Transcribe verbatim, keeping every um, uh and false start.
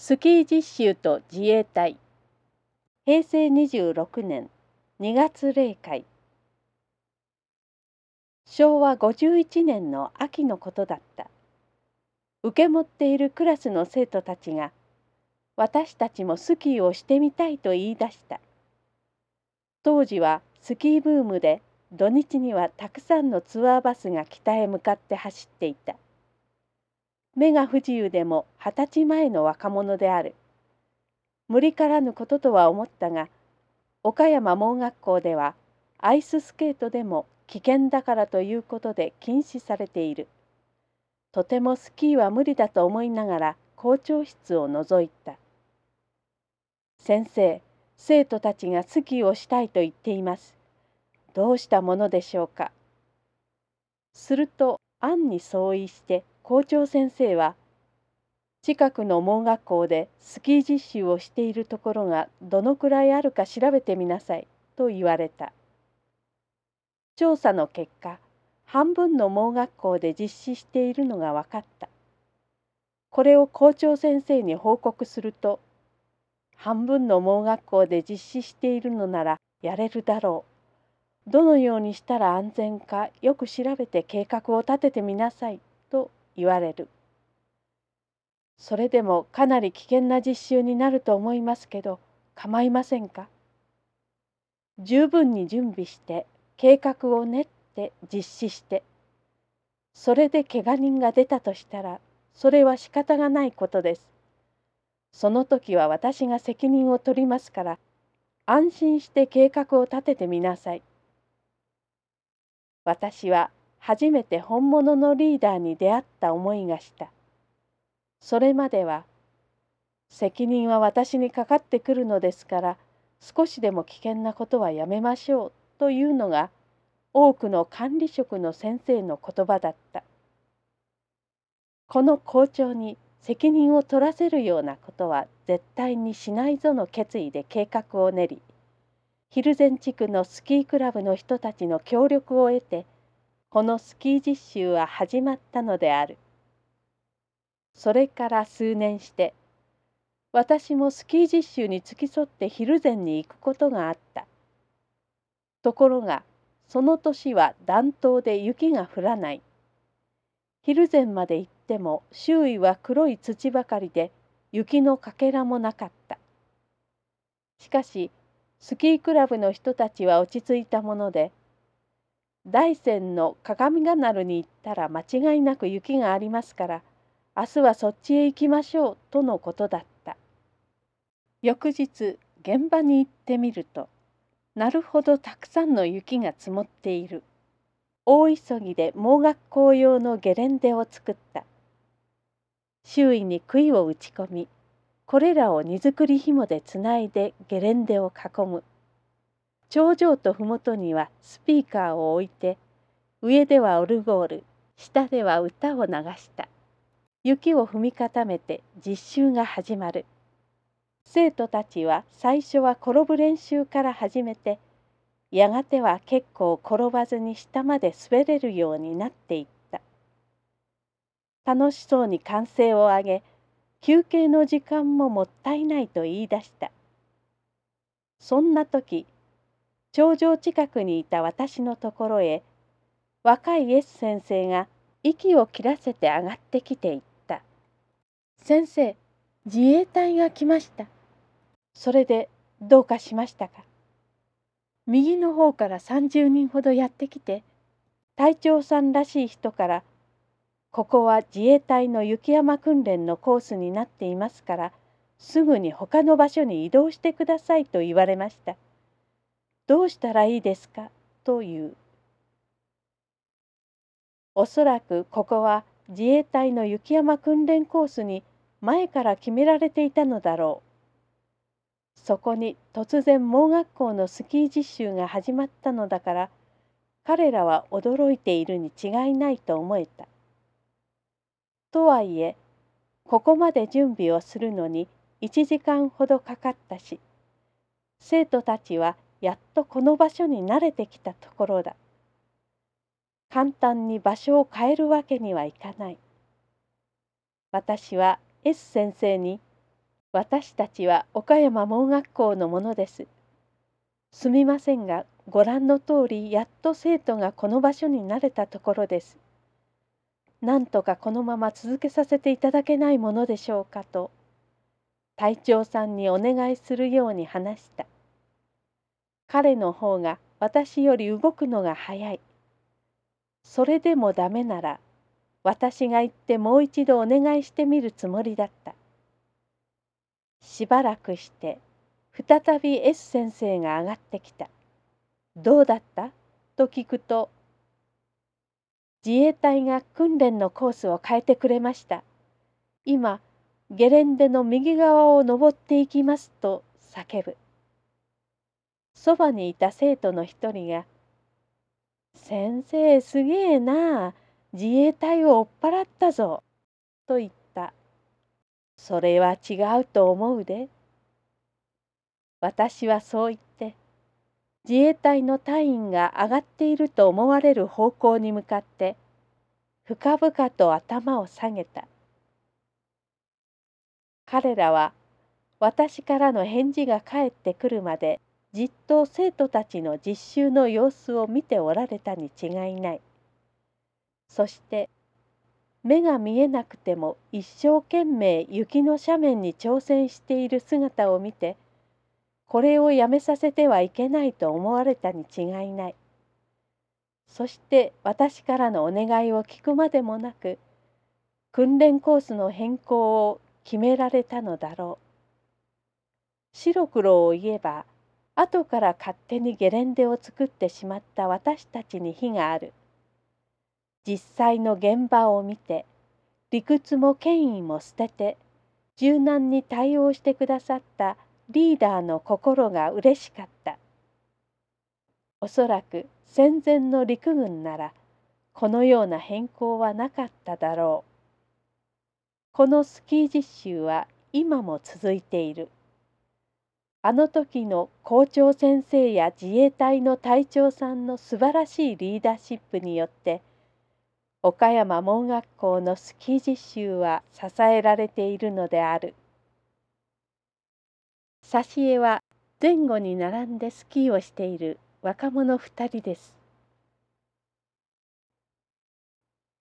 スキー実習と自衛隊。へいせいにじゅうろくねんにがつ例会。しょうわごじゅういちねんの秋のことだった。受け持っているクラスの生徒たちが、私たちもスキーをしてみたいと言い出した。当時はスキーブームで、土日にはたくさんのツアーバスが北へ向かって走っていた。目が不自由でも二十歳前の若者である。無理からぬこととは思ったが、岡山盲学校ではアイススケートでも危険だからということで禁止されている。とてもスキーは無理だと思いながら校長室を覗いた。先生、生徒たちがスキーをしたいと言っています。どうしたものでしょうか。すると暗に相違して校長先生は、近くの盲学校でスキー実習をしているところがどのくらいあるか調べてみなさいと言われた。調査の結果、半分の盲学校で実施しているのが分かった。これを校長先生に報告すると、半分の盲学校で実施しているのならやれるだろう。どのようにしたら安全かよく調べて計画を立ててみなさいと言われる。それでもかなり危険な実習になると思いますけど、構いませんか。十分に準備して計画を練って実施して、それで怪我人が出たとしたら、それは仕方がないことです。その時は私が責任を取りますから、安心して計画を立ててみなさい。私は初めて本物のリーダーに出会った思いがした。それまでは、責任は私にかかってくるのですから、少しでも危険なことはやめましょうというのが多くの管理職の先生の言葉だった。この校長に責任を取らせるようなことは絶対にしないぞの決意で計画を練り、蒜山地区のスキークラブの人たちの協力を得て、このスキー実習は始まったのである。それから数年して、私もスキー実習に付き添って蒜山に行くことがあった。ところが、その年は暖冬で雪が降らない。蒜山まで行っても周囲は黒い土ばかりで雪のかけらもなかった。しかしスキークラブの人たちは落ち着いたもので、大山の鏡ヶ原に行ったら間違いなく雪がありますから、明日はそっちへ行きましょうとのことだった。翌日現場に行ってみると、なるほどたくさんの雪が積もっている。大急ぎで盲学校用のゲレンデを作った。周囲に杭を打ち込み、これらを荷造り紐でつないでゲレンデを囲む。頂上と麓にはスピーカーを置いて、上ではオルゴール、下では歌を流した。雪を踏み固めて実習が始まる。生徒たちは最初は転ぶ練習から始めて、やがては結構転ばずに下まで滑れるようになっていった。楽しそうに歓声を上げ、休憩の時間ももったいないと言い出した。そんな時、頂上近くにいた私のところへ、若い S 先生が息を切らせて上がってきて言った。先生、自衛隊が来ました。それでどうかしましたか。右の方からさんじゅうにんほどやってきて、隊長さんらしい人から、ここは自衛隊の雪山訓練のコースになっていますから、すぐに他の場所に移動してくださいと言われました。どうしたらいいですかという。おそらくここは自衛隊の雪山訓練コースに前から決められていたのだろう。そこに突然盲学校のスキー実習が始まったのだから、彼らは驚いているに違いないと思えた。とはいえ、ここまで準備をするのにいちじかんほどかかったし、生徒たちはやっとこの場所に慣れてきたところだ。簡単に場所を変えるわけにはいかない。私は S 先生に私たちは岡山盲学校のものです。すみませんが、ご覧の通り、やっと生徒がこの場所に慣れたところです。なんとかこのまま続けさせていただけないものでしょうかと、隊長さんにお願いするように話した。彼の方が私より動くのが早い。それでもダメなら、私が行ってもう一度お願いしてみるつもりだった。しばらくして、再び S 先生が上がってきた。どうだったと聞くと、自衛隊が訓練のコースを変えてくれました。今、ゲレンデの右側を登っていきますと叫ぶ。そばにいた生徒の一人が、先生すげえなあ、自衛隊を追っ払ったぞ、と言った。それは違うと思うで。私はそう言って、自衛隊の隊員が上がっていると思われる方向に向かって、深々と頭を下げた。彼らは私からの返事が返ってくるまでじっと生徒たちの実習の様子を見ておられたに違いない。そして目が見えなくても一生懸命雪の斜面に挑戦している姿を見て、これをやめさせてはいけないと思われたに違いない。そして私からのお願いを聞くまでもなく、訓練コースの変更を決められたのだろう。白黒を言えば、後から勝手にゲレンデを作ってしまった私たちに非がある。実際の現場を見て、理屈も権威も捨てて、柔軟に対応してくださったリーダーの心がうれしかった。おそらく戦前の陸軍なら、このような変更はなかっただろう。このスキー実習は今も続いている。あの時の校長先生や自衛隊の隊長さんの素晴らしいリーダーシップによって、岡山盲学校のスキー実習は支えられているのである。挿絵は前後に並んでスキーをしている若者二人です。